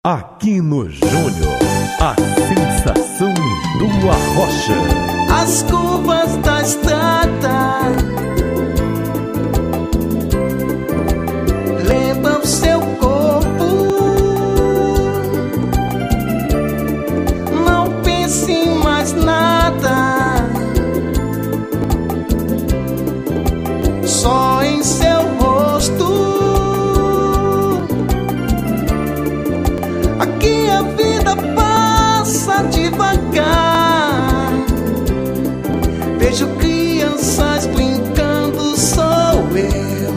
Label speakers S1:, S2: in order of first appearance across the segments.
S1: Aqui no Júnior, a sensação do Arrocha.
S2: As curvas da estrada lembram seu corpo. Não pense em mais nada, só em seu rosto. Aqui a vida passa devagar. Vejo crianças brincando, sou eu.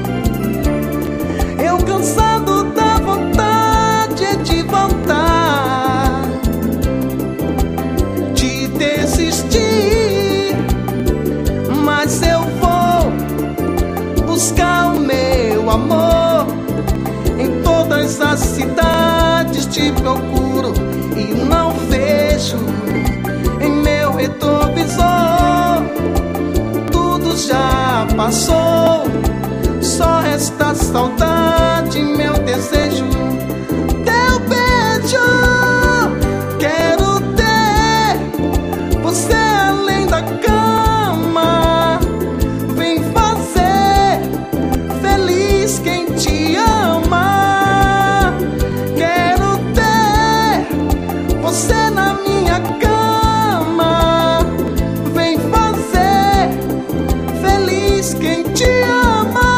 S2: Eu cansado da vontade de voltar, de desistir, mas eu vou buscar o meu amor. Em todas as cidades te procuro e não vejo em meu retrovisor. Tudo já passou, só resta saudade, meu desejo. Teu beijo, quero ter você além da cama. Vem fazer feliz quem te ama. Quero ter você na minha cama. Vem fazer feliz quem te ama.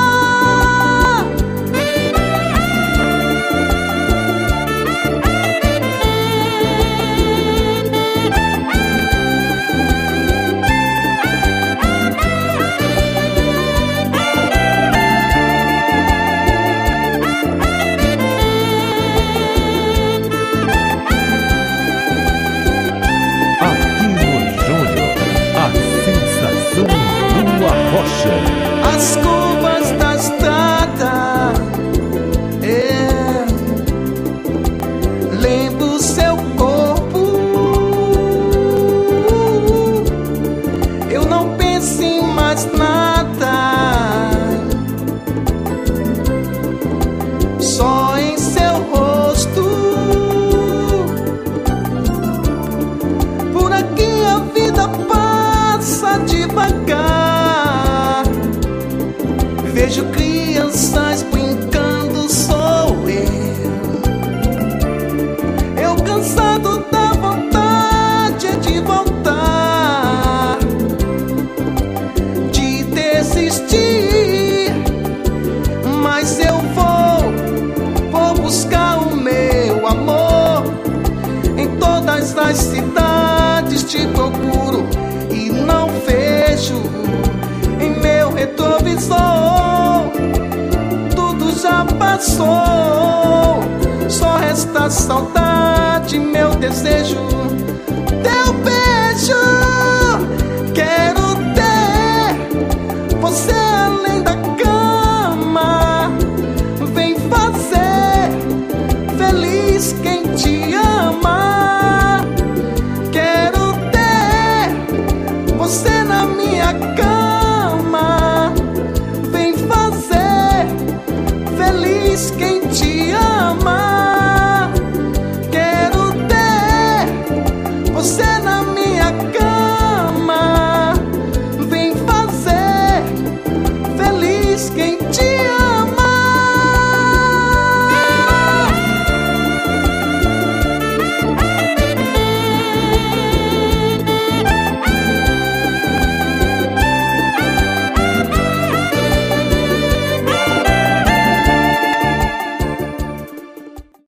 S1: Aqui no Júnior, a sensação do Arrocha.
S2: As curvas da estrada, lembro seu corpo. Eu não penso em mais nada, só em seu rosto. Por aqui a vida passa devagar. Vejo crianças brincando, sou eu. Eu cansado da vontade de voltar, de desistir, mas eu vou buscar o meu amor. Em todas as cidades te procuro e não vejo em meu retrovisor. Tudo já passou, só resta saudade, meu desejo. Teu beijo, quero ter você além da cama. Vem fazer feliz quem te ama.